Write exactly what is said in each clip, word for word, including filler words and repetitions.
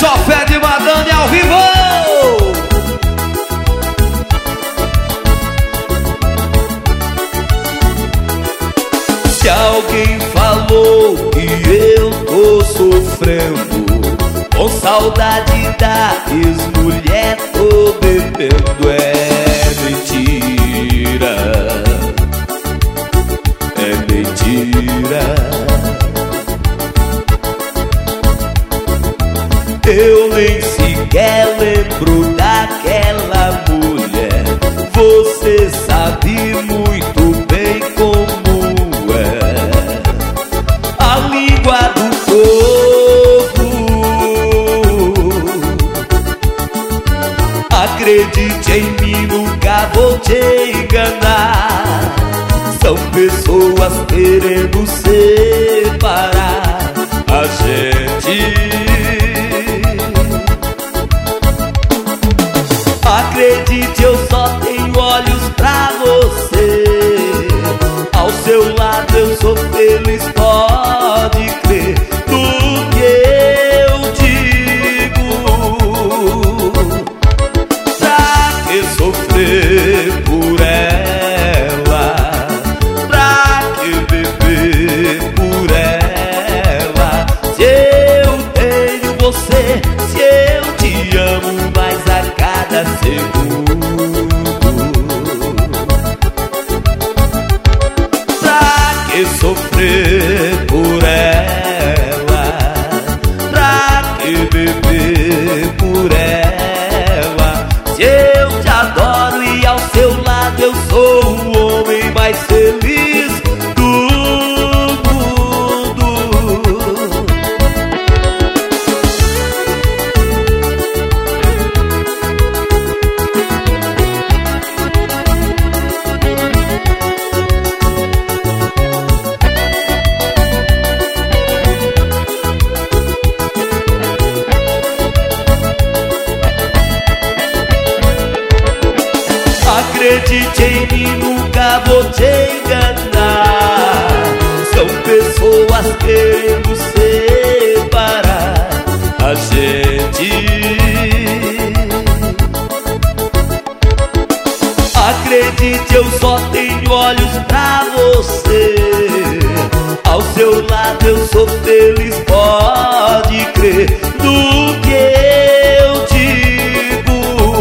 só fé de Madame ao vivo. Se alguém falou que eu tô sofrendo com saudade da ex-mulher, tô bebendo, é mentira, é mentira. Eu nem sequer lembro daquela mulher. Você sabe muito bem como é a língua do povo. Acredite em mim, nunca vou te enganar. São pessoas querendo separar a gente. Acredite, eu só tenho olhos pra você. Ao seu lado eu sou feliz, pode crer no que eu digo. Pra que sofrer por ela? Pra que beber por ela? Se eu tenho você, se eu te amo mais a cada segundo. Pra que sofrer por ela? Pra que beber por ela? Se eu te adoro e ao seu lado eu sou o homem mais feliz do mundo. Acredite em mim, nunca vou te enganar. São pessoas querendo separar a gente. Acredite, eu só tenho olhos pra você. Ao seu lado eu sou feliz, pode crer no que eu digo.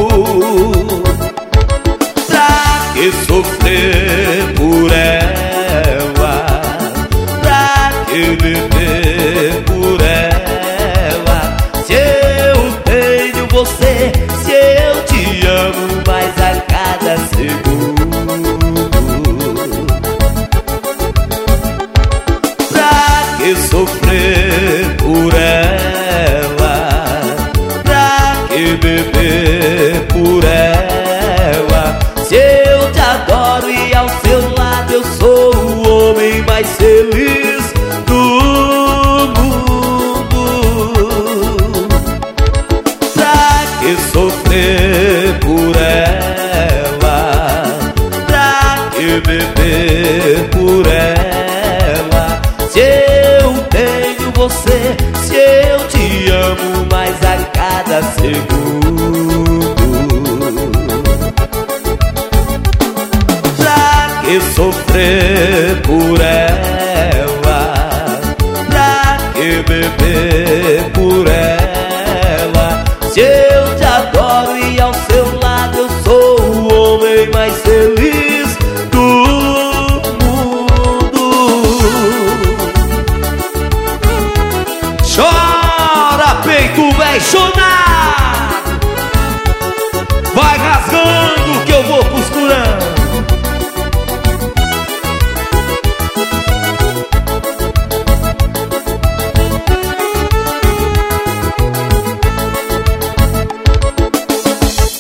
Que sofrer por ela? Pra que beber por ela? Se eu tenho você, se eu te amo mais a cada segundo. Pra que sofrer por ela? Pra que beber por ela? Se eu te adoro e ao seu lado eu sou o homem mais feliz do mundo. Pra que sofrer por ela? Pra que beber por ela? Se eu tenho você, se eu te amo mais a cada segundo. Que sofrer por ela? Pra que beber por ela? Se eu te adoro e ao seu lado eu sou o homem mais feliz do mundo. Chora, peito, véi, chora.